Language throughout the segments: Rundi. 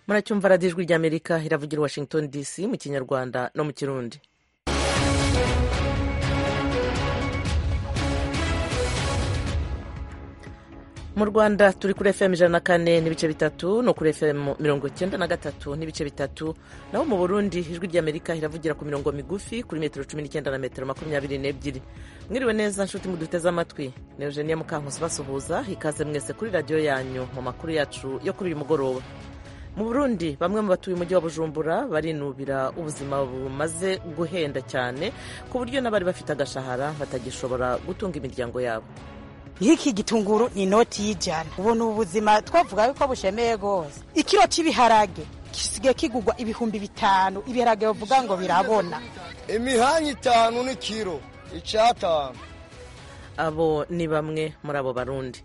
muracyumva radiyo ijwi ry'amerika iravugira Washington DC mu kinyarwanda no mu kirundi. mu Rwanda turi kuri FM 104 n'ibice bitatu no kuri FM 93 n'ibice bitatu, naho mu Burundi ijwi ry'Amerika iravugira ku mirongo migufi kuri metero 19 na metero 22. Mwiriwe neza nshuti muduteze amatwi, ni Eugenie Mukankusi basuhuza, ikaze mwese kuri radio yanyu mu makuru yacu yo kuri uyu mugoroba. Mu Burundi bamwe mu batuye umujyi wa Bujumbura barinubira ubuzima bumaze guhenda cyane ku buryo n'abari bafite agashahara batagishobora gutunga imiryango yabo. Nk'iki gitunguru ni inoti y'ijana. Ubu ni ubuzima twavuga yuko bushemeye gose. Ikiro cy'ibiharage kisigaye kigugwa ibihumbi 5. Ibiharage bavuga ngo birabona. Imihanyi 5 ni kiro icata. Abo ni bamwe muri abo Barundi.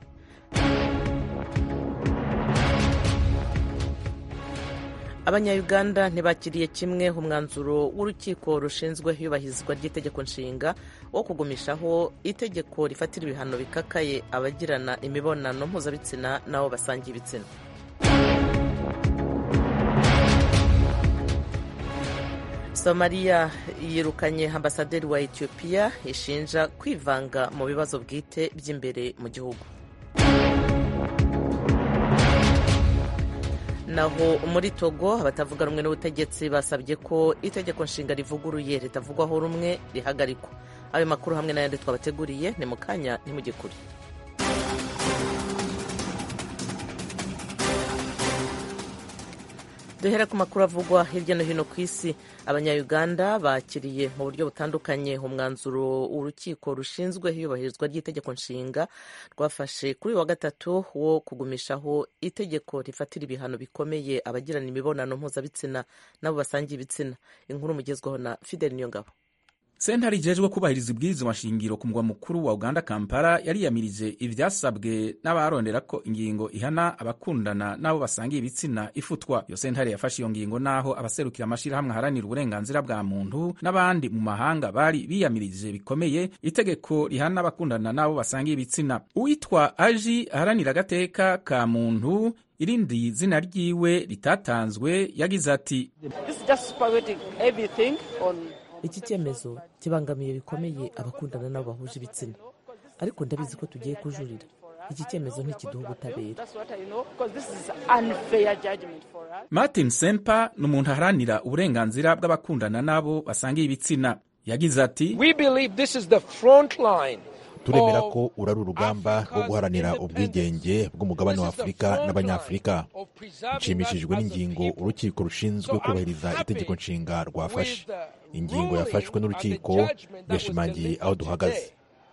Abanya-Uganda ntibakiriye kimwe umwanzuro w'urukiko rushinzwe iyubahirizwa ry'itegeko nshinga wo kugumishaho itegeko rifatira ibihano bikakaye abagirana imibonano mpuzabitsina n'abo basangiye ibitsina. Somalia yirukanye ambasaderi wa Ethiopia ishinja kwivanga mu bibazo bwite by'imbere mu gihugu. Naho muri Togo abatavuga rumwe n'ubutegetsi basabye ko itegeko nshinga rivuguruye ritavugwaho rumwe rihagarikwa. Ayo makuru hamwe n'ayandi twabateguriye ni mu kanya ntimugikuri. Duhera ku makuru avugwa hirya no hino ku isi. Abanya-Uganda bakiriye mu buryo butandukanye umwanzuro w'urukiko rushinzwe iyubahirizwa ry'itegeko nshinga rwafashe kuri wa gatatu wo kugumishaho itegeko rifatira ibihano bikomeye abagirana imibonano mpuzabitsina n'abo basangiye ibitsina. Inkuru mugezweho na Fidel Niyongabo. Sentare ijejwe kubahiriza ibwirizwa nshingiro ku mugwa mukuru wa Uganda Kampala yariyamirije ivyasabwe n'abarondera ko ingingo ihana abakundana n'abo basangiye ibitsina ifutwa. Iyo sentare yafashe iyo ngingo naho abaserukira amashirahamwe aharanira uburenganzira bwa muntu n'abandi mu mahanga bari biyamirije bikomeye itegeko rihana abakundana n'abo basangiye ibitsina. Uwitwa Aji aharanira agateka ka muntu irindi zina ryiwe ritatanzwe yagize ati iki cyemezo kibangamiye bikomeye abakundana n'abo bahuje ibitsina, ariko ndabizi ko tugiye kujurira. Iki cyemezo ntikiduha ubutabera. Martin Sempa ni umuntu aharanira uburenganzira bw'abakundana n'abo basangiye ibitsina yagize ati turemera ko urari urugamba rwo guharanira ubwigenge bw'umugabane wa Afurika n'abanyafurika. Nshimishijwe n'ingingo urukiko rushinzwe kubahiriza itegeko nshinga rwafashe. Ingingo yafashwe n'urukiko yashimangiye aho duhagaze.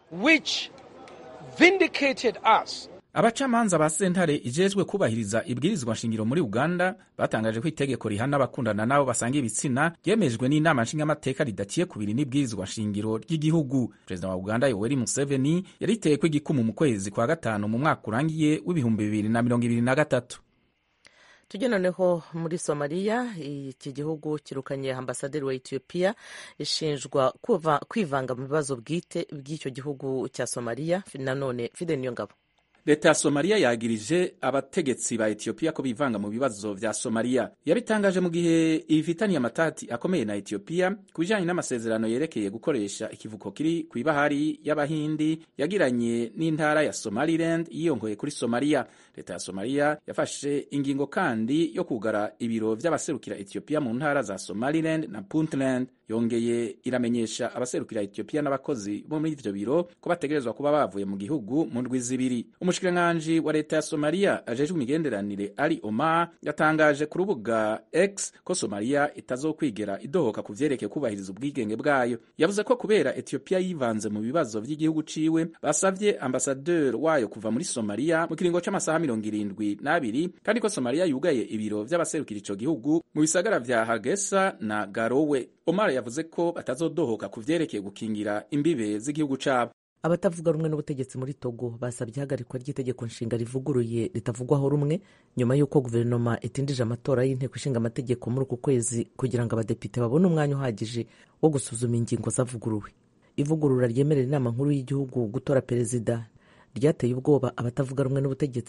Abacamanza ba sentare ijejwe kubahiriza ibwirizwa nshingiro muri Uganda batangaje ko itegeko rihana abakundana n'abo basangiye ibitsina ryemejwe n'inama nshingamateka ridaciye kubiri n'ibwirizwa nshingiro ry'igihugu. Perezida wa Uganda Yoweri Museveni yariteye ko igikumu mu kwezi kwa gatanu mu mwaka urangiye w'ibihumbi 2023. Tujye noneho muri Somalia. Iki gihugu kirukanye ambasaderi wa Ethiopia ishinjwa kwivanga mu bibazo bwite by'icyo gihugu cya Somalia. Nanone Fidel Niyongabo. Leta ya Somalia yagirije abategetsi ba Ethiopia ko bivanga mu bibazo vya Somalia. Yabitangaje mu gihe ifitaniye amatati akomeye na Ethiopia kubijanye n'amasezerano yerekeye gukoresha ikivuko kiri kw'ibahari y'Abahindi yagiranye n'intara ya Somaliland yiyongoye kuri Somalia. Leta ya Somalia yafashe ingingo kandi yo kugara ibiro vy'abaserukira Ethiopia mu ntara za Somaliland na Puntland. Yongeye iramenyesha abaserukira Ethiopia n'abakozi bo muri ivyo biro ko bategerezwa kuba bavuye mu gihugu mu ndwi zibiri. Umushikiranganji wa leta ya Somalia ajejwe imigenderanire Ali Omar yatangaje ku rubuga X ko Somalia itazokwigera idohoka ku vyerekeye kubahiriza ubwigenge bwayo. Yavuze ko kubera Ethiopia yivanze mu bibazo vy'igihugu ciwe basavye ambasaderi wayo kuva muri Somalia mu kiringo c'amasaha 72 kandi ko Somalia yugaye ibiro vy'abaserukira ico gihugu mu bisagara vya Hargeisa na Garowe. Omar yavuze ko batazodohoka ku vyerekeye gukingira imbibe z'igihugu cabo. Abatavuga rumwe n'ubutegetsi muri Togo basabye ihagarikwa ry'itegeko nshinga rivuguruye ritavugwaho rumwe nyuma y'uko guverinoma itindije amatora y'inteko ishinga amategeko muri uku kwezi kugira ngo abadepite babone umwanya uhagije wo gusuzuma ingingo zavuguruwe. Ivugurura ryemerera inama nkuru y'igihugu gutora perezida ryateye ubwoba abatavuga rumwe n'ubutegetsi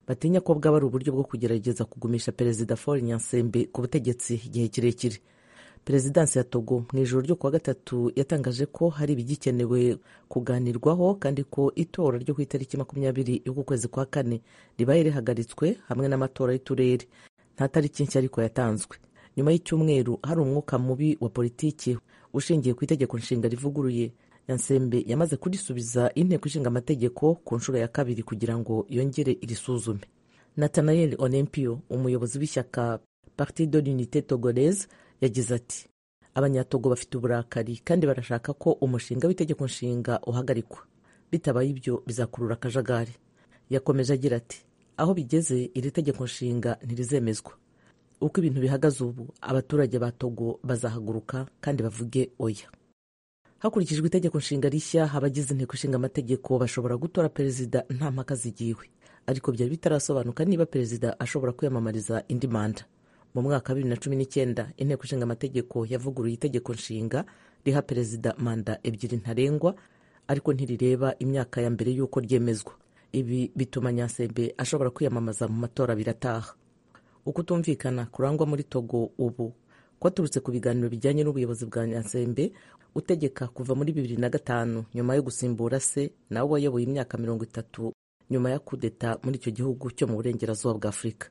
batinya ko bwaba ari uburyo bwo kugerageza kugumisha perezida Faure Nyansembe ku butegetsi igihe kirekire. Perezidansi ya Togo mu ijoro ryo kuwa gatatu yatangaje ko hari ibigikenewe kuganirwaho kandi ko itora ryo ku itariki 20 y'uku kwezi kwa kane ribaye rihagaritswe hamwe n'amatora y'uturere. Nta tariki nshya ariko yatanzwe. Nyuma y'icyumweru hari umwuka mubi wa politiki ushingiye ku itegeko nshinga rivuguruye. Nyansembe yamaze kurisubiza inteko ishinga amategeko ku nshuro ya kabiri kugira ngo yongere irisuzume. Nathaniel Onempio, umuyobozi w'ishyaka Parti de l'Unité Togolaise, yagize ati abanyatogo bafite uburakari kandi barashaka ko umushinga w'itegeko nshinga uhagarikwa, bitabaye ibyo bizakurura akajagari. Yakomeje agira ati aho bigeze iri tegeko nshinga ntirizemezwa. Uko ibintu bihagaze ubu abaturage ba Togo bazahaguruka kandi bavuge oya. Hakurikijwe itegeko nshinga rishya, abagize inteko ishinga amategeko bashobora gutora perezida nta mpaka zigiwe, ariko byari bitarasobanuka niba perezida ashobora kwiyamamariza indi manda. Mu mwaka 2019 inteko ishinga amategeko yavuguruye itegeko nshinga riha perezida manda ebyiri ntarengwa, ariko ntirireba imyaka ya mbere y'uko ryemezwa. Ibi bituma Nyansembe ashobora kwiyamamaza mu matora birataha. Ukutumvikana kurangwa muri Togo ubu kwaturutse ku biganiro bijyanye n'ubuyobozi bwa Nyansembe utegeka kuva muri 2005 nyuma yo gusimbura se nawe wayoboye imyaka 30 nyuma ya kudeta muri icyo gihugu cyo mu burengerazuba bwa Afurika.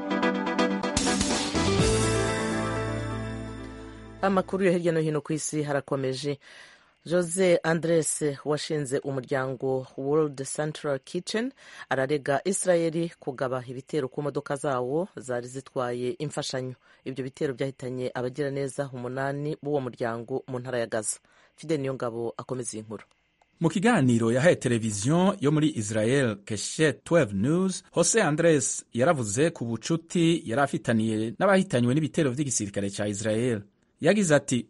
Amakuru yo hirya no hino ku isi harakomeje. Jose Andres washinze umuryango World Central Kitchen ararega Israeli kugaba ibitero ku modoka zawo zari zitwaye imfashanyo. Ibyo bitero byahitanye abagiraneza 8 b'uwo muryango mu ntara ya Gaza. Fide Niyongabo akomeza inkuru. Mu kiganiro yahaye televiziyo yo muri Israel Keshet 12 News, Jose Andres yaravuze ku bucuti yari afitaniye n'abahitanywe n'ibitero vy'igisirikare ca Israel. Yagize ati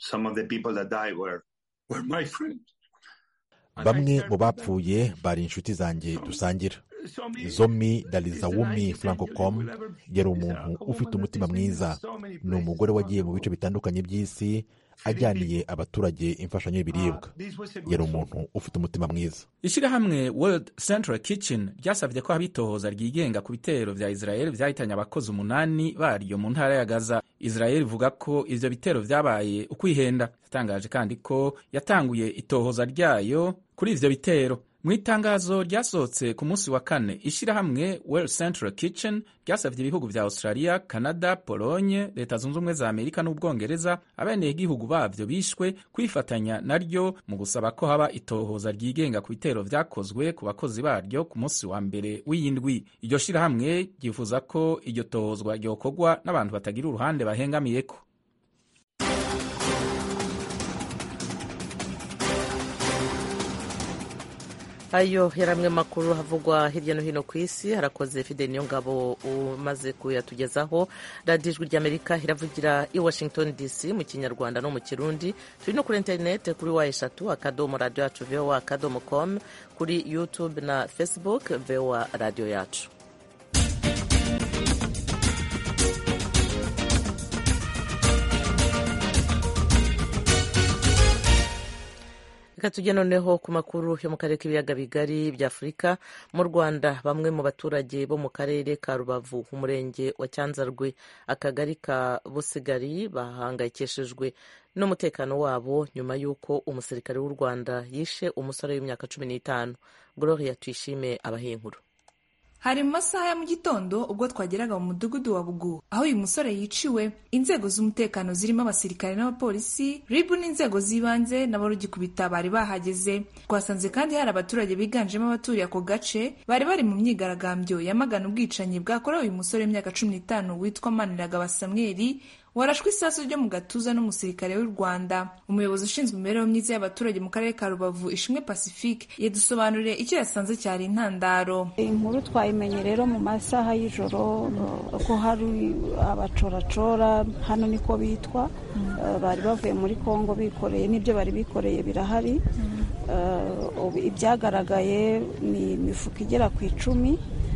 bamwe mu bapfuye bari inshuti zanjye dusangira. Zomi Dalizawumi Francocom yari umuntu ufite umutima mwiza. Ni umugore wagiye mu bice bitandukanye by'isi ajyaniye abaturage imfashanyo y'ibiribwa. Yari umuntu ufite umutima mwiza. Ishirahamwe World Central Kitchen ryasavye ko habitohoza ryigenga ku bitero vya Israel vyahitanye abakozi 8 baryo mu ntara ya Gaza. Israel ivuga ko ivyo bitero vyabaye ukwihenda. Yatangaje kandi ko yatanguye itohoza ryayo kuri ivyo bitero. Mu itangazo ryasohotse ku munsi wa kane, ishirahamwe World Central Kitchen ryasavye ibihugu vya Australia, Canada, Pologne, Leta Zunze Ubumwe za Amerika n'Ubwongereza abenegihugu bavyo bishwe kwifatanya naryo mu gusaba ko haba itohoza ryigenga ku bitero vyakozwe ku bakozi baryo ku munsi wa mbere w'iyindwi. Iryo shirahamwe ryifuza ko iryo tohozwa ryokorwa n'abantu batagira uruhande bahengamiyeko. Ayo yaramwe makuru havugwa hirya no hino ku isi. Harakoze Fide Niyongabo umaze kuyatugezaho. Radio Ijwi ry'Amerika iravugira i Washington DC mu Kinyarwanda no mu Kirundi. Turi no kuri internet kuri wa3 radio yacu voa.com, kuri YouTube na Facebook voa radio yacu. Tujya noneho ku makuru yo mu karere k'ibiyaga bigari bya Afurika. Mu Rwanda bamwe mu baturage bo mu karere ka Rubavu, umurenge wa Cyanzarwe, akagari ka Busigari bahangayikishijwe n'umutekano wabo nyuma y'uko umusirikare w'u Rwanda yishe umusore w'imyaka 15. Gloria Tuyishime abahe inkuru. Hari mu masaha ya mu gitondo ubwo twageraga mu mudugudu wa Bugu aho uyu musore yiciwe, inzego z'umutekano zirimo abasirikare n'abapolisi, RIB n'inzego z'ibanze nabo rugikubita bari bahageze. Twasanze kandi hari abaturage biganjemo abaturiye ako gace bari mu myigaragambyo yamagana ubwicanyi bwakorewe uyu musore w'imyaka 15 witwa Maniragaba Samweli warashwe isasu ryo mu gatuza n'umusirikare w'u Rwanda. Umuyobozi ushinzwe imibereho myiza y'abaturage mu karere ka Rubavu, Ishimwe Pacifique, yadusobanuriye icyo yasanze cyari intandaro. Inkuru twayimenye rero mu masaha y'ijoro ko hari abacoracora, hano niko bitwa, bari bavuye muri Kongo bikoreye n'ibyo bari bikoreye birahari. Ibyagaragaye ni imifuka igera ku 10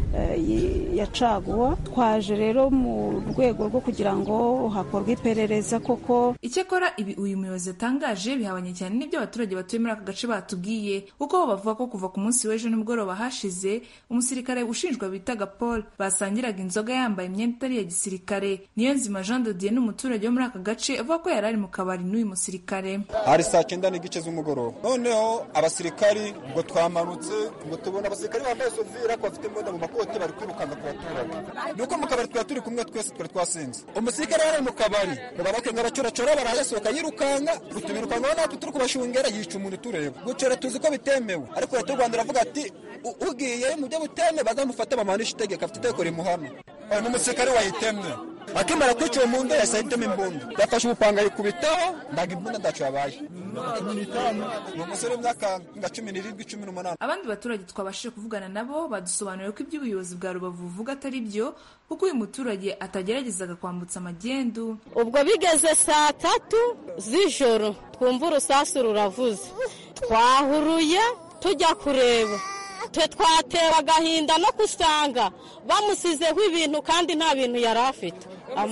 ya caguwa. Twaje rero mu rwego rwo kugira ngo hakorwe iperereza koko. Icyakora ibi uyu muyobozi yatangaje bihabanye cyane n'ibyo abaturage batuye muri aka gace batubwiye, kuko bo bavuga ko kuva ku munsi w'ejo nimugoroba hashize umusirikare ushinjwa bitaga Paul basangiraga inzoga yambaye imyenda itari ya gisirikare. Niyonzima Jean de Dieu n'umuturage wo muri aka gace avuga ko yari ari mu kabari n'uyu musirikare. Hari saa 9 n'igice z'umugoroba, noneho abasirikari ngo twamanutse ngo tubona abasirikari bambaye sovira ko bafite imbunda mu makoti bari kwirukanga ku baturage. Nuko mu kabari twari turi kumwe twese twari twasenze. Umusirikare yari mu kabari ngo babakenga abacoracora barayasohoka yirukanga, gutubirukanga natwe turi kubashungera yica umuntu tureba. Gucora tuzi ko bitemewe, ariko leta y'u Rwanda iravuga ati ugiye mu byo buteme bazamufata bamanisha itegeko afite itegeko rimuhana. Umusirikare wayitemye akimara kwica uwo muntu yasahitemo imbunda, yafashe ubupanga yikubitaho ndaga imbunda ndacu yabaye. Umusore w'imyaka nka 17-18. Abandi baturage twabashije kuvugana nabo badusobanuriye ko iby'ubuyobozi bwa Rubavu buvuga atari byo, kuko uyu muturage atageragezaga kwambutsa amagendu. Ubwo bigeze saa 3 z'ijoro twumva urusasu ruravuze, twahuruye tujya kureba, twe twatewe agahinda no kusanga bamusizeho ibintu kandi nta bintu yari afite.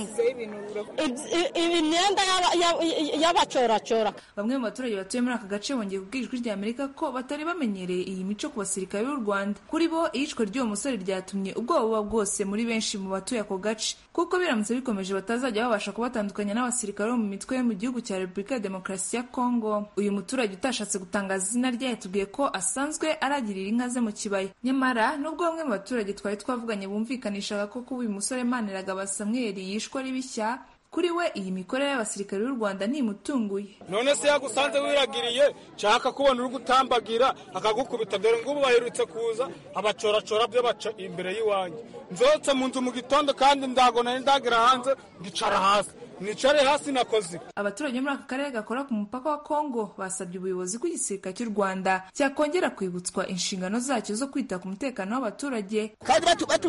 Imyenda y'abacoracora. Bamwe mu baturage batuye muri aka gace bongeye kubwira Ijwi ry'Amerika ko batari bamenyereye iyi mico ku basirikare b'u Rwanda. Kuri bo iyicwa ry'uwo musore ryatumye ubwoba bwose muri benshi mu batuye ako gace, kuko biramutse bikomeje batazajya babasha kubatandukanya n'abasirikare bo mu mitwe yo mu gihugu cya Repubulika ya Demokarasi ya Kongo. Uyu muturage utashatse gutangaza izina rye yatubwiye ko asanzwe aragirira inka ze mu kibaya. Nyamara nubwo bamwe mu baturage twari twavuganye bumvikanishaga ko kuba uyu musore Maniragaba Samuel yishwe ari bishya, kuri we iyi mikorere y'abasirikare b'u Rwanda ntimutunguye. None se yagusanze wiragiriye nshaka kubona uri gutambagira akagukubita, dore ngubu baherutse kuza abacoracora byo baca imbere y'iwanjye, nzotse mu nzu mu gitondo kandi ndagona ndagira hanze ndicara hasi nicare hasi nakoze. Abaturage muri aka karere gakora ku mupaka wa Kongo basabye ubuyobozi bw'igisirikare cy'u Rwanda cyakongera kwibutswa inshingano zacyo zo kwita ku mutekano w'abaturage. Kandi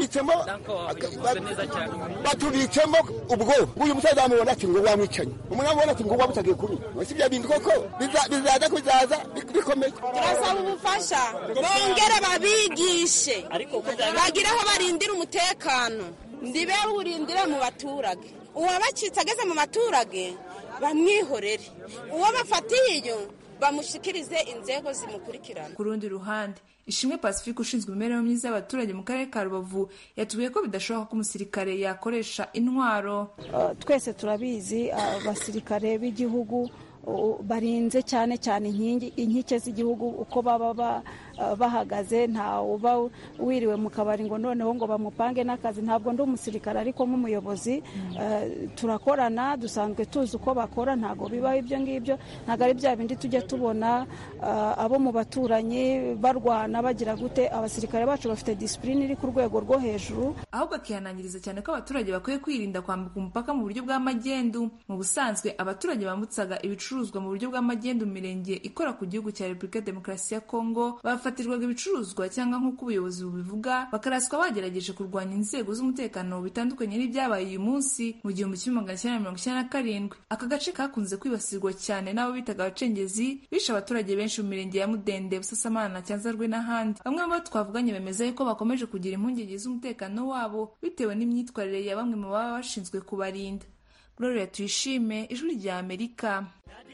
batubitsemo ubwo uyu musaza amubona ati ngo wamwicanye, umuntu amubona ati ngo wabutagiye kuri wese ibyo bintu koko bizaza kuzaza bikomeye. Turasaba ubufasha bongere babigishe bagira aho barindira umutekano, ndibe urindire mu baturage. Uwabacitse ageze mu baturage bamwihorere, uwo bafatiye iyo bamushikirize inzego zimukurikirana. Ku rundi ruhande, Ishimwe Pacifique ushinzwe imibereho myiza y'abaturage mu karere ka Rubavu yatubwiye ko bidashoboka ko umusirikare yakoresha intwaro. Twese turabizi abasirikare b'igihugu barinze cyane cyane inkike z'igihugu uko baba bahagaze, nta uba wiriwe mu kabari ngo noneho ngo bamupange n'akazi. Ntabwo ndi umusirikare ariko nk'umuyobozi turakorana, dusanzwe tuzi uko bakora, ntabwo bibaho ibyo ngibyo. Ntabwo ari bya bindi tujya tubona abo mu baturanyi barwana bagira gute. Abasirikare bacu bafite disipurine iri ku rwego rwo hejuru. Ahubwo akihanangiriza cyane ko abaturage bakwiye kwirinda kwambuka umupaka mu buryo bw'amagendu. Mu busanzwe abaturage bambutsaga ibicuruzwa mu buryo bw'amagendu mu mirenge ikora ku gihugu cya Repubulika ya Demokarasi ya Kongo bafatirwaga ibicuruzwa cyangwa nk'uko ubuyobozi bubivuga bakaraswa bagerageje kurwanya inzego z'umutekano bitandukanye n'ibyabaye uyu munsi mu 1997. Aka gace kakunze kwibasirwa cyane n'abo bitaga abacengezi bishe abaturage benshi mu mirenge ya Mudende, Busasamana, Cyanzarwe n'ahandi. Bamwe mu bo twavuganye bemeza ko bakomeje kugira impungenge z'umutekano wabo bitewe n'imyitwarire ya bamwe mu baba bashinzwe kubarinda. Gloria Tuyishime, Ijwi rya Amerika.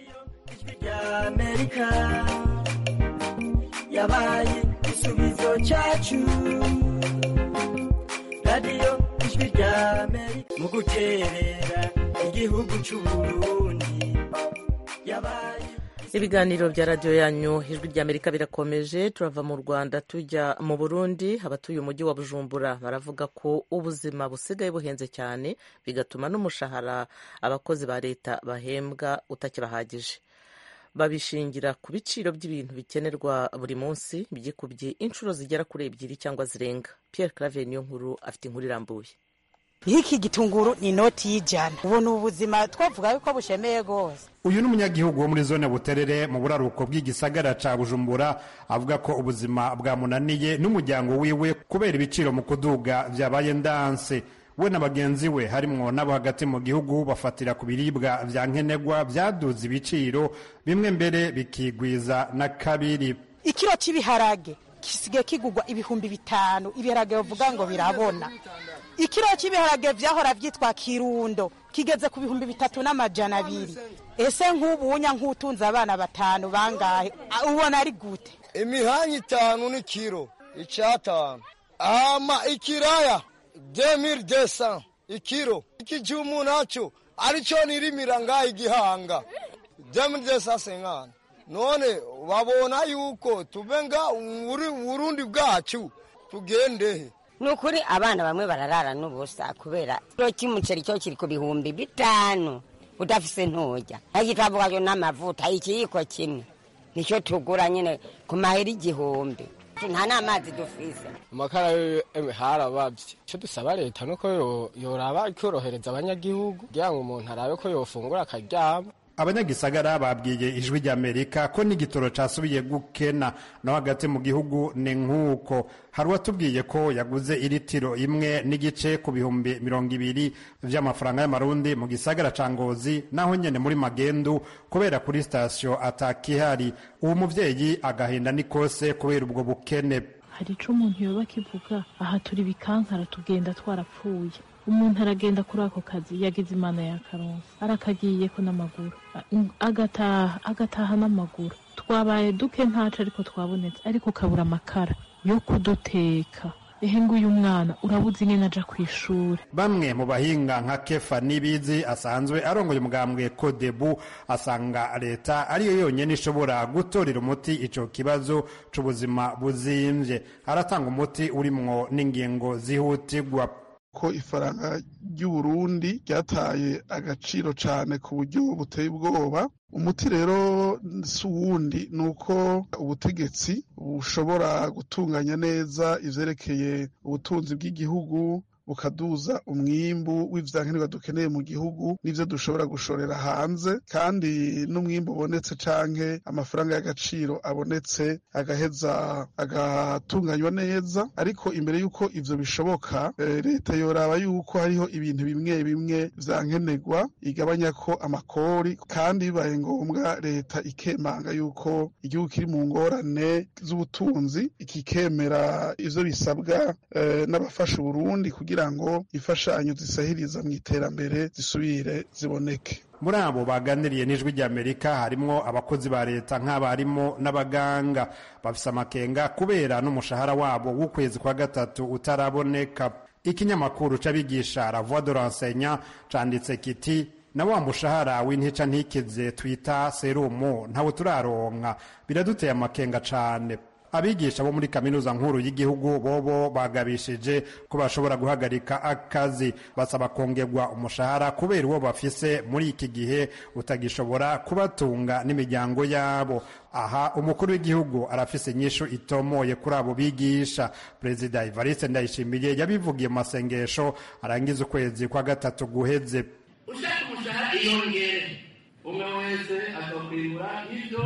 Yabaye igisubizo cyacu, radiyo Ijwi rya Amerika mu guterera igihugu cy'u Burundi. Ibiganiro bya radiyo yanyu Ijwi rya Amerika birakomeje. Turava mu Rwanda tujya mu Burundi. Abatuye umujyi wa Bujumbura baravuga ko ubuzima busigaye buhenze cyane, bigatuma n'umushahara abakozi ba leta bahembwa utakibahagije. Babishingira ku biciro by'ibintu bikenerwa buri munsi byikubye inshuro zigera kuri 2 cyangwa zirenga. Pierre Claver niyo nkuru afite inkuru irambuye. Iki gitunguru ni inoti y'ijana. Ubona ubuzima twavuga ko bushemeye gose. Uyu n'umunyagihugu wo muri zone Buterere mu buraruko bw'igisagara ca Bujumbura avuga ko ubuzima bwamunaniye n'umuryango wiwe kubera ibiciro mu kuduga vyabaye ndanse. We na bagenzi we harimwo nabo hagati mu gihugu bafatira ku biribwa vya nkenerwa vyaduze ibiciro, bimwe mbere bikigwiza na kabiri. Ikiro cy'ibiharage gisigaye kigugwa ibihumbi 5 ibiharage bavuga ngo birabona. Ikiro cy'ibiharage vyahora vyitwa Kirundo kigeze ku bihumbi 3,200. Ese nk'ubunya nk'utunza abana 5 bangahe ubona ari gute? Imihanyi 5 ni kiro icatanu ama ikiraya 2200 ikiro ikijumu nacho arico nirimira ngaho igihanga 2200 none babona yuko tubenga Burundi bwacu tugende nukuri abana bamwe bararara n'ubusa kubera kiro cy'umuceri cyo kiri ku bihumbi 5 udafise ntoja agitavuga yo n'amavuta ikiyiko kimwe nicyo tugura nyine ku maheri 1,000 nta n'amazi dufise amakara harabavye cyo dusaba leta nuko yoraba ikorohereza abanyagihugu kugira ngo umuntu arabe ko yofungura akaryama. Abanyagisagara babwiye Ijwi ry'Amerika ko n'igitoro casubiye gukena no hagati mu gihugu ni nkuko hari watubwiye ko yaguze iritiro imwe n'igice ku bihumbi 200 vy'amafaranga y'amarundi mu gisagara ca Ngozi naho nyene muri Magendu kubera kuri station atakihari. Uwo muvyeyi agahinda nikose kubera ubwo bukene. Hari ico umuntu yoba kivuga aha turi bikankara tugenda twarapfuye. Umuntu aragenda kuri ako kazi yagize imana ya karonsa arakagiye ko n'amaguru agataha n'amaguru twabaye duke ntacu ariko twabonetse ariko kabura amakara yo kuduteka nguyu mwana urabuze ingene aja kw'ishuri. Bamwe mu bahinga nka Kefa Nibizi asanzwe arongoye umugambwe Kodebu asanga leta ariyo yonyene ishobora gutorera umuti ico kibazo c'ubuzima buzimvye. Aratanga umuti urimwo n'ingingo zihutirwa ko ifaranga ry'Uburundi ryataye agaciro cyane ku buryo buteye ubwoba. Umuti rero suwundi nuko ubutegetsi bushobora gutunganya neza ivyerekeye ubutunzi bw'igihugu bukaduza umwimbu w'ivyankenerwa dukeneye mu gihugu n'ivyo dushobora gushorera hanze kandi n'umwimbu ubonetse canke amafaranga y'agaciro abonetse agaheza agatunganywa neza. Ariko imbere yuko ivyo bishoboka leta yoraba yuko hariho ibintu bimwe bimwe vyankenerwa igabanya ko amakori kandi bibaye ngombwa leta ikemanga yuko igihugu kiri mu ngorane z'ubutunzi ikikemera ivyo bisabwa n'abafasha Burundi kugira ngo ifashanyo zisahiriza mu iterambere zisubire ziboneke. Muri abo baganiriye n'Ijwi ry'Amerika harimwo abakozi ba leta nk'abarimo n'abaganga bafise amakenga kubera n'umushahara wabo w'ukwezi kwa gatatu utaraboneka. Ikinyamakuru c'abigisha La Voix de l'Enseignant canditse kiti na wa mushahara w'intica ntikize twita serumu ntawo turaronka biraduteye amakenga cane. Abigisha bo muri kaminuza nkuru y'igihugu bobo bagabishije ko bashobora guhagarika akazi basaba kongerwa umushahara kubera uwo bafise muri iki gihe utagishobora kubatunga n'imiryango yabo. Aha umukuru w'igihugu arafise inyishu itomoye kuri abo bigisha. Perezida Evariste Ndayishimiye yabivugiye mu masengesho arangiza ukwezi kwa gatatu guheze. Ushaka umushahara iyongere umwe wese azokwibura ivyo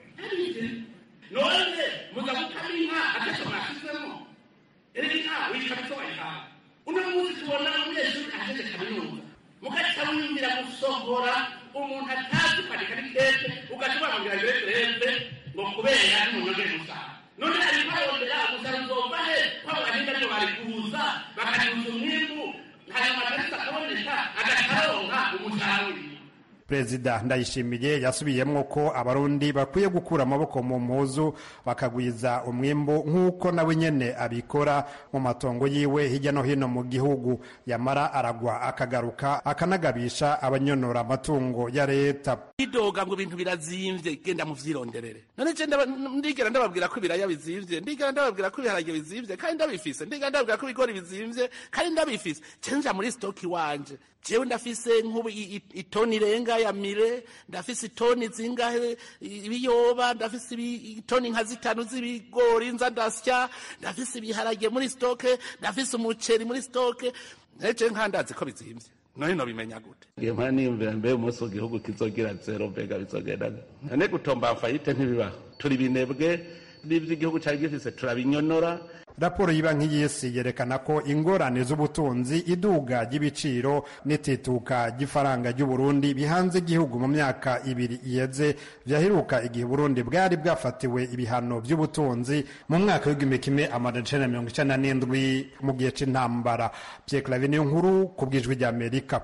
none muza gukamina atasomashizemo erika wikabito wayihawe uno munsi tubona umunyeshuri aheje kaminuza mukaca wiyumvira gusohora umuntu atazi kwandika n'ikete ugatuma ngo greve ngo kubera n'umuntu gusaha none ariko arondera umusaruro uzova he kwabo bahinga ryo bari kuza bakajuza umwimbu hanyuma atarisa akaboneka agataronka umushahara. Perezida Ndayishimiye yasubiyemwo ko abarundi bakwiye gukura amaboko mu mpuzu bakagwiza umwimbu nk'uko nawe nyene abikora mu matongo yiwe hirya no hino mu gihugu. Yamara aragwa akagaruka akanagabisha abanyonora amatungo ya leta. Idoga ngo ibintu birazimvye genda mu vyironderere. None je ndigera ndababwira ko ibiraya bizimvye, ndigera ndababwira ko ibiharage bizimvye kandi ndabifise, ndigera ndababwira ko ibigori bizimvye kandi ndabifise. Cenja muri stock wanje. Jewe ndafise nk'ubu itoni irenga ya mire, ndafise itoni zingahe ibiyoba, ndafise itoni nka 5 z'ibigori nza ndasya, ndafise ibiharage muri stock, ndafise umuceri muri stock. Neje nkandazi ko bizimvye. None no bimenya gute? Ngiye nimvira mbe umunsi igihugu kizogira zero mbega bizogenda. None gutomba fayite ntibibaho. Turi binebwe n'ivyo igihugu cari gifise turabinyonora. Raporo y'Ibanki y'Isi yerekana ko ingorane z'ubutunzi, iduga ry'ibiciro n'itituka ry'ifaranga ry'u Burundi bihanze igihugu mu myaka ibiri iheze, vyaheruka igihe Burundi bwari bwafatiwe ibihano by'ubutunzi mu mwaka w'igihumbi kimwe amajana icenda na mirongo icenda n'indwi mu gihe c'intambara. Pierre Claver niyo nkuru ku bw'ijwi ry'Amerika.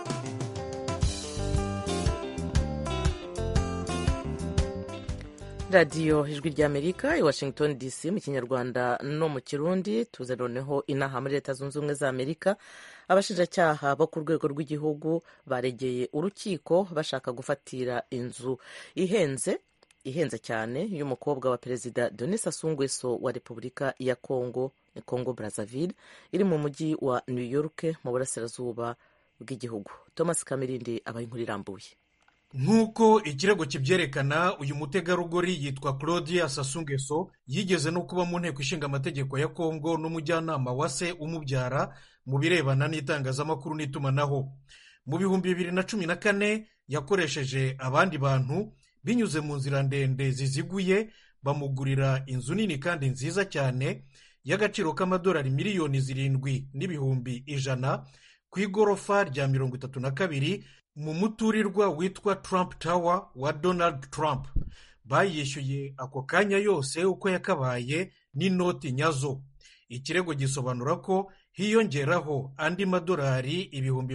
radiyo ijwi ry'Amerika i Washington DC mu kinyarwanda no mu kirundi. tuze noneho inaha muri leta zunze ubumwe za Amerika. abashinjacyaha bo ku rwego rw'igihugu baregeye urukiko bashaka gufatira inzu ihenze cyane y'umukobwa wa perezida Denis Sassou Nguesso wa Repubulika ya Congo Brazzaville iri mu mujyi wa New York mu burasirazuba bw'igihugu. Thomas Kamirindi abaye inkuru irambuye. nk'uko ikirego kibyerekana, uyu mutegarugori yitwa Claudia Sassou Nguesso yigeze no kuba mu nteko ishinga amategeko ya Congo n'umujyanama wa se umubyara mu birebana n'itangazamakuru n'itumanaho. Mu 2014 yakoresheje abandi bantu binyuze mu nzira ndende ziziguye bamugurira inzu nini kandi nziza cyane y'agaciro k'amadolari miliyoni 7,100 ku igorofa rya 32 mu muturirwa witwa Trump Tower wa Donald Trump. Bayishyuye ako kanya yose uko yakabaye n'inoti nyazo. Ikirego gisobanura ko hiyongeraho andi madolari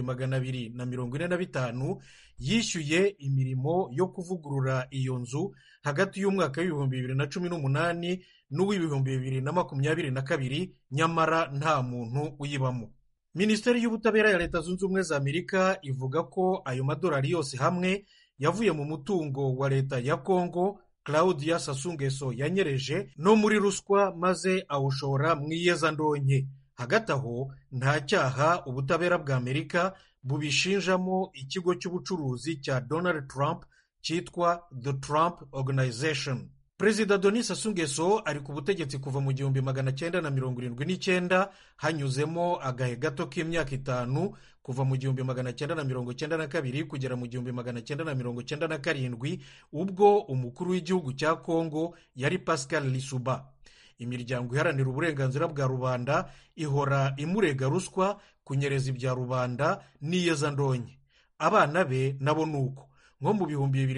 245,000 yishyuye imirimo yo kuvugurura iyo nzu hagati y'umwaka w'2018 n'uw'2022, nyamara nta muntu uyibamo. Minisiteri y'ubutabera ya Leta Zunze Ubumwe za Amerika ivuga ko ayo madolari yose hamwe yavuye mu mutungo wa leta ya Congo Claudia Sassou Nguesso yanyereje no muri ruswa maze awushora mu iyezandonke. Hagati aho nta cyaha ubutabera bwa Amerika bubishinjamo ikigo cy'ubucuruzi cya Donald Trump cyitwa The Trump Organization. Perezida Denis Sassou Nguesso ari ku butegetsi kuva mu 1979, hanyuzemo agahe gato k'imyaka 5 kuva mu 1992 kugera mu 1997 ubwo umukuru w'igihugu cya Congo yari Pascal Lissouba. Imiryango iharanira uburenganzira bwa rubanda ihora imurega ruswa, kunyereza ibya rubanda n'iyezandonke. Abana be nabo nuko. Nko mu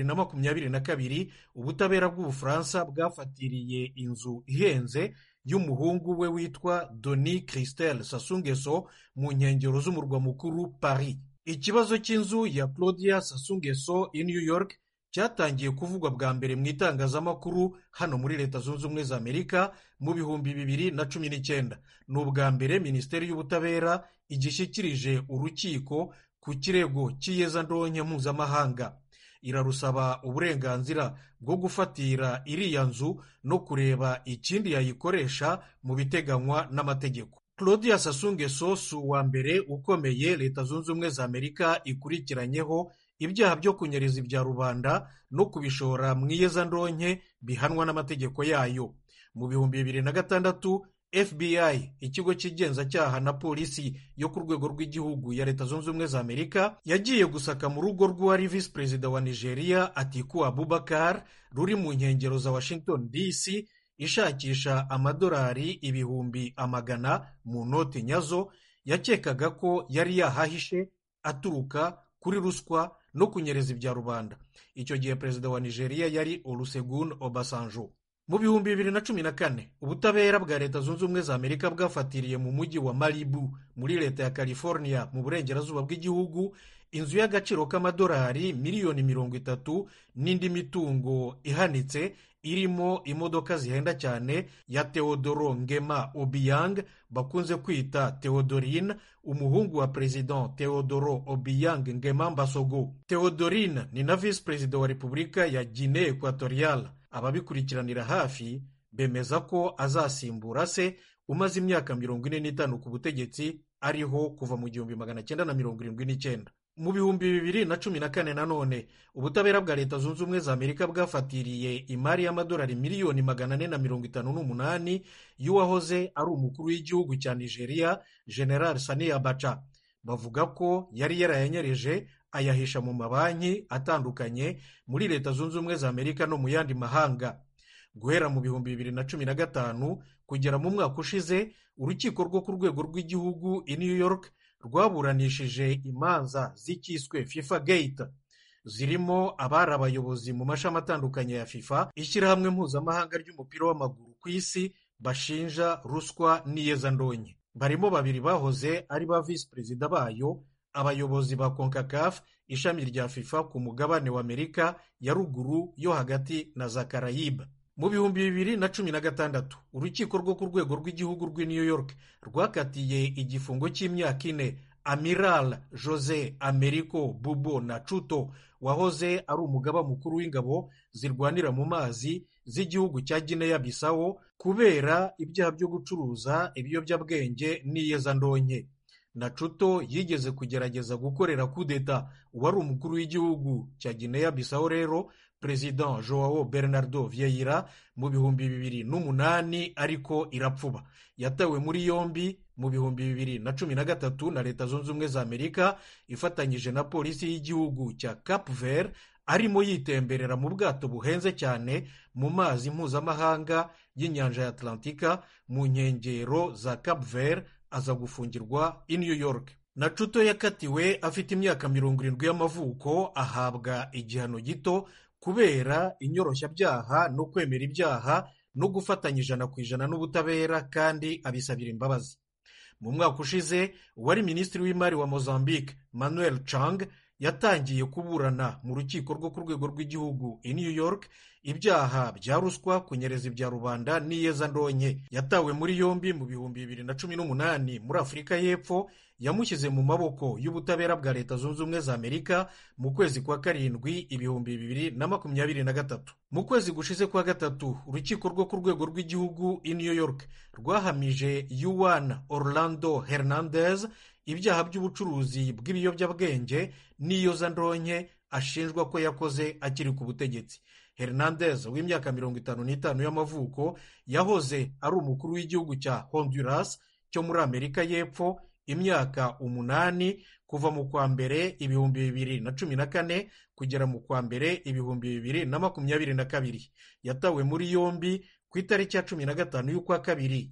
2022 ubutabera bw'Ubufaransa bwafatiriye inzu ihenze y'umuhungu we witwa Denis Christel Sassou Nguesso mu nkengero z'umurwa mukuru Paris. Ikibazo cy'inzu ya Claudia Sassou Nguesso i New York cyatangiye kuvugwa bwa mbere mu itangazamakuru hano muri Leta Zunze Ubumwe za Amerika mu 2019. Ni ubwa mbere Minisiteri y'Ubutabera igishyikirije urukiko ku kirego cy'iyezandonke mpuzamahanga. Irarusaba uburenganzira bwo gufatira iriya nzu no kureba ikindi yayikoresha mu biteganywa n'amategeko. Claudia Sassou Nguesso si uwa mbere ukomeye Leta Zunze Ubumwe za Amerika ikurikiranyeho ibyaha byo kunyereza ibya rubanda no kubishora mu iyezandonke bihanwa n'amategeko yayo. Mu 2006 FBI, ikigo cy'igenzacyaha na polisi yo ku rwego rw'igihugu ya Leta Zunze Ubumwe za Amerika, yagiye gusaka mu rugo rw'uwari visi perezida wa Nigeria Atiku Abubakar ruri mu nkengero za Washington DC, ishakisha amadolari 100,000 mu noti nyazo yakekaga ko yari yahahishe aturuka kuri ruswa no kunyereza ibya rubanda. Icyo gihe perezida wa Nigeria yari Olusegun Obasanjo. Mu 2014 ubutabera bwa Leta Zunze Ubumwe za Amerika bwafatiriye mu mujyi wa Malibu muri leta ya California mu burengerazuba bw'igihugu inzu y'agaciro k'amadolari miliyoni 30 n'indi mitungo ihanitse irimo imodoka zihenda cyane ya Teodoro Ngema Obiang bakunze kwita Theodorine, umuhungu wa President Teodoro Obiang Ngema Mbasogo. Theodorine ni na visi perezida wa Repubulika ya Guinea Equatorial. Ababikurikiranira hafi bemeza ko azasimbura se umaze imyaka 45 ku butegetsi ariho kuva mu 1979. Mu 2014 nanone ubutabera bwa Leta Zunze Ubumwe za Amerika bwafatiriye imari y'amadolari miliyoni 458 y'uwahoze ari umukuru w'igihugu cya Nigeria General Sani Abacha. Bavuga ko yari yarayanyereje ayahisha mu mabanki atandukanye muri Leta Zunze Ubumwe za Amerika no mu yandi mahanga. guhera mu 2015 kugera mu mwaka ushize urukiko rwo ku rwego rw'igihugu i New York rwaburanishije imanza z'icyiswe FIFA Gate zirimo abari abayobozi mu mashami atandukanye ya FIFA, ishyirahamwe mpuzamahanga ry'umupira w'amaguru ku isi, bashinja ruswa n'iyezandonke. Barimo babiri bahoze ari ba visi perezida bayo, abayobozi ba CONCACAF, ishami rya FIFA ku mugabane wa Amerika ya ruguru, yo hagati na za Karayiba. Mu 2016 urukiko rwo ku rwego rw'igihugu rw'i New York rwakatiye igifungo cy'imyaka 4 Amiral Jose Americo Bubo Nachuto, wahoze ari umugaba mukuru w'ingabo zirwanira mu mazi z'igihugu cya Guinea Bissau, kubera ibyaha byo gucuruza ibiyobyabwenge n'iyezandonke. Nachuto yigeze kugerageza gukorera kudeta uwari umukuru w'igihugu cya Guinea Bissau rero President Joao Bernardo Vieira mu 2008, ariko irapfuba. Yatawe muri yombi mu 2013 na Leta Zunze Ubumwe za Amerika ifatanyije na polisi y'igihugu cya Cap Vert, arimo yitemberera mu bwato buhenze cyane mu mazi mpuzamahanga y'inyanja ya Atlantika mu nkengero za Cap Vert, aza gufungirwa i New York. Nachuto yakatiwe afite imyaka 70 y'amavuko, ahabwa igihano gito kubera inyoroshyabyaha no kwemera ibyaha no gufatanya 100% n'ubutabera, kandi abisabira imbabazi. Mu mwaka ushize uwari minisitiri w'imari wa Mozambique Manuel Chang yatangiye kuburana mu rukiko rwo ku rwego rw'igihugu i New York ibyaha bya ruswa, kunyereza ibya rubanda n'iyezandonke. Yatawe muri yombi mu 2018 muri Afurika y'Epfo, yamushyize mu maboko y'ubutabera bwa Leta Zunze Ubumwe za Amerika mu kwezi kwa karindwi 2023. Mu kwezi gushize kwa gatatu urukiko rwo ku rwego rw'igihugu i New York rwahamije Juan Orlando Hernandez ibyaha by'ubucuruzi bw'ibiyobyabwenge n'iyezandonke ashinjwa ko yakoze akiri ku butegetsi. Hernandez w'imyaka 55 y'amavuko yahoze ari umukuru w'igihugu cya Honduras cyo muri Amerika y'Epfo imyaka 8 kuva mu kwa mbere 2014 kugera mu kwa mbere 2022. Yatawe muri yombi ku itariki ya 15 y'ukwa kabiri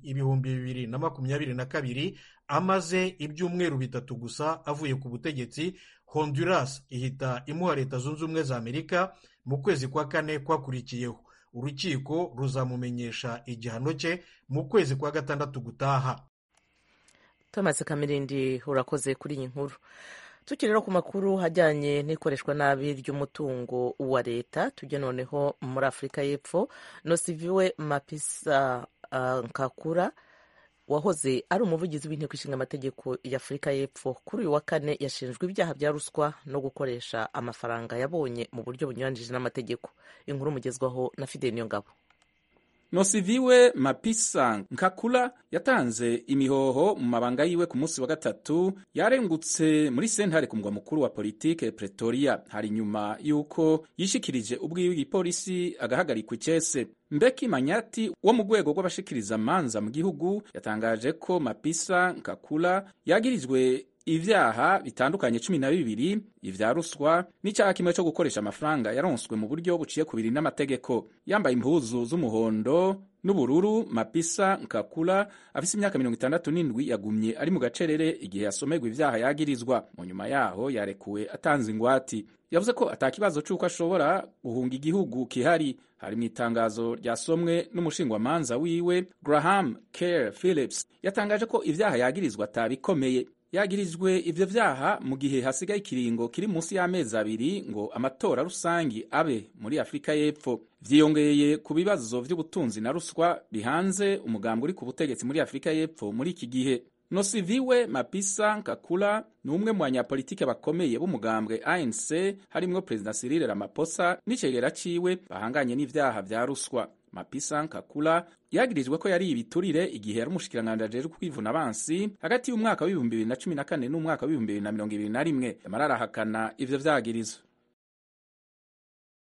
2022, amaze ibyumweru 3 gusa avuye ku butegetsi. Honduras ihita imuha Leta Zunze Ubumwe za Amerika mu kwezi kwa kane kwakurikiyeho. Urukiko ruzamumenyesha igihano cye mu kwezi kwa gatandatu gutaha. Thomas Kamirindi, urakoze kuri iyi nkuru. Tukiri rero ku makuru hajyanye n'ikoreshwa nabi ry'umutungo wa leta, tujye noneho muri Afurika y'Epfo. Nosiviwe Mapisa Nkakura, wahoze ari umuvugizi w'inteko ishinga amategeko ya Afurika y'Epfo, kuri uyu wa kane yashinjwe ibyaha bya ruswa no gukoresha amafaranga yabonye mu buryo bunyuranije n'amategeko. Inkuru mugezwaho na Fidel Niyongabo. Nosiviwe Mapisa Nkakula yatanze imihoho mu mabanga yiwe ku munsi wa gatatu, yarengutse muri sentare ku mugwa mukuru wa politike Pretoria, hari nyuma yuko yishikirije ubwiwe igipolisi agahagarikwa icese. Mbeki Manyati wo mu rwego rw'abashikiriza manza mu gihugu yatangaje ko Mapisa Nkakula yagirijwe ivyaha bitandukanye 12, ivya ruswa n'icyaha kimwe cyo gukoresha amafaranga yaronswe mu buryo buciye kubiri n'amategeko. Yambaye impuzu z'umuhondo n'ubururu, Mapisa Nkakula afise imyaka 67 yagumye ari mu gacerere igihe yasomerwa ivyaha yagirizwa. Mu nyuma yaho yarekuwe atanze ingwati. Yavuze ko atakibazo cy'uko ashobora guhunga igihugu kihari. Hari mu itangazo ryasomwe n'umushingwamanza wiwe Graham Kerr Phillips, yatangaje ko ivyaha yagirizwa atabikomeye. Yagirizwe ivyo vyaha mu gihe hasigaye ikiringo kiri munsi y'amezi 2 ngo amatora rusangi abe muri Afurika y'Epfo. Vyiyongeye ku bibazo vy'ubutunzi na ruswa bihanze umugambi uri ku butegetsi muri Afurika y'Epfo muri iki gihe. Nosiviwe Mapisa Nkakula ni umwe mu banyapolitike bakomeye b'umugambwe ANC, harimwo President Cyril Ramaphosa n'icegera ciwe bahanganye n'ivyaha vya ruswa. Mapisa Nkakula yagirijwe ko yari ibiturire igihe yari umushikiranganji ajejwe kwivuna abansi hagati y'umwaka wa 2014 n'umwaka wa 2021. Yamarara hakana ivyo vyagirizo.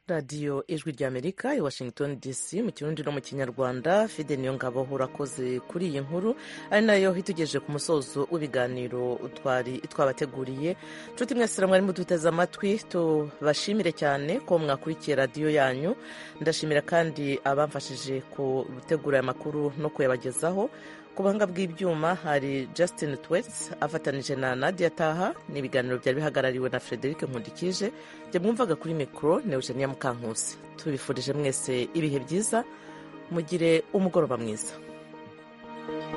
radiyo ijwi ry'amerika i washington dc mu kirundi no mu kinyarwanda. Fide niyo ngabo urakoze kuri iyi nkuru, ari nayo itugejeje ku musozo w'ibiganiro twabateguriye. nshuti mwese mwari muduteze amatwi, tubashimire cyane ko mwakurikiye radiyo yanyu. ndashimira kandi abamfashije gutegura aya makuru no kuyabagezaho. ku buhanga bw'ibyuma hari Justin Twets afatanije na Nadia Taha. n'ibiganiro byari bihagarariwe na Frederic Nkundikije. jye mwumvaga kuri mikoro ni Eugenia Mukankusi. tubifurije mwese ibihe byiza, mugire umugoroba mwiza.